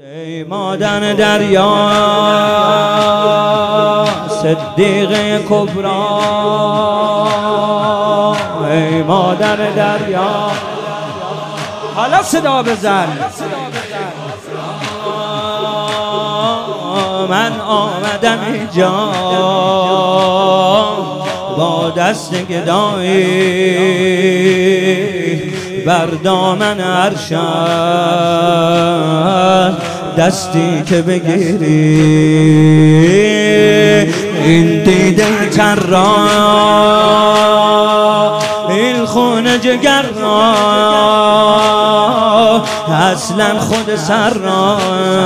ای مادر دریا صدیقه کبرا، ای مادر دریا حالا صدا بزن. من آمدم اینجا با دست گدایی بر دامن عرشت، دستی که بگیری این دیده تر را، این خون جگر را، اصلا خود سر را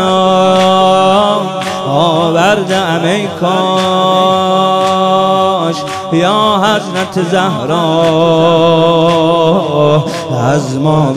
آوردم ای کاش یا حضرت زهرا از ما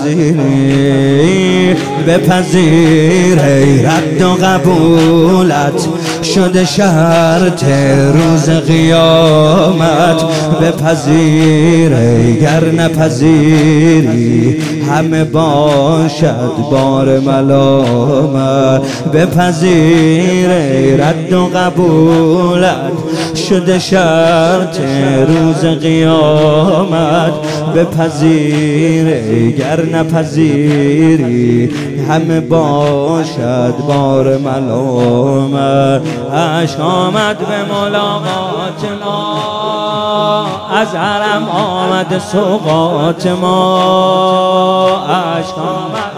بپذیر ای رد و قبولت شده شرط روز قیامت، بپذیر ای گر نپذیری همه باشد بار ملامت، بپذیر ای رد و قبولت شده شرط روز قیامت، بپذیر ای گر نپذیری همه باشد بار ملامت. عشق آمد به ملاقات ما، از حرم آمد سوقات ما، عشق آمد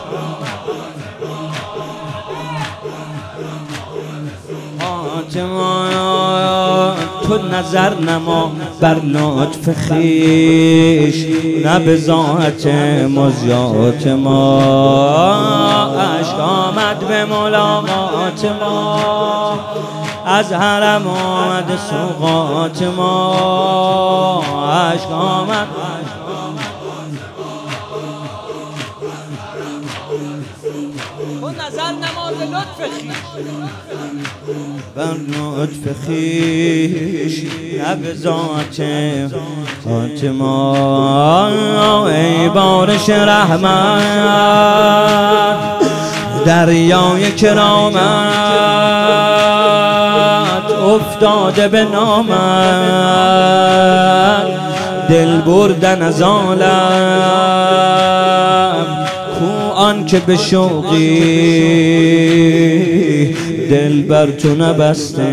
تو نظر نما بر لطف خویش، نه به ذات مزیات ما، عشق آمد به ملاقات ما، از حرم آمد سوقات ما، عشق آمد تو نظر نما به لطف خویش، بر لطف خویش نه به ذات ما، ای بارش رحمت دریای کرامت افتاده به نامت، دل بردن از عالم کو آن که به شوقی دل بر تو نبسته،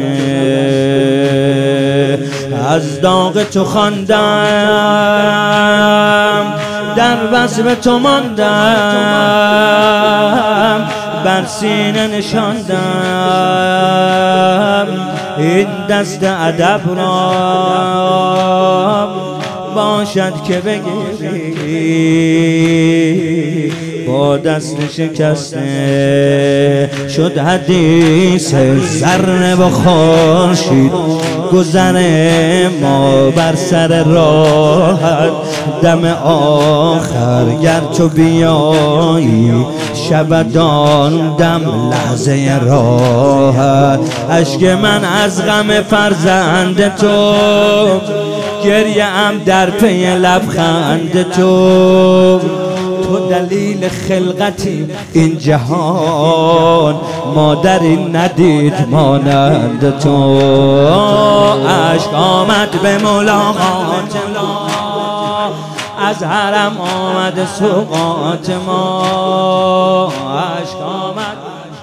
از داغ تو خواندم در وصف تو ماندم، بر سینه نشاندم این دست ادب را، باشد که بگیری با دست شکسته، شد حدیث ذره و خورشید گذر ما بر سر راحت، دم آخر گر تو بیایی شبدان دم لحظه راحت، اشک من از غم فرزند تو، گریه ام در پی لبخند تو، تو دلیل خلقتی این جهان مادری ندید مانند تو، عشق آمد به ملاقات ما، از حرم آمد سوقات ما، عشق آمد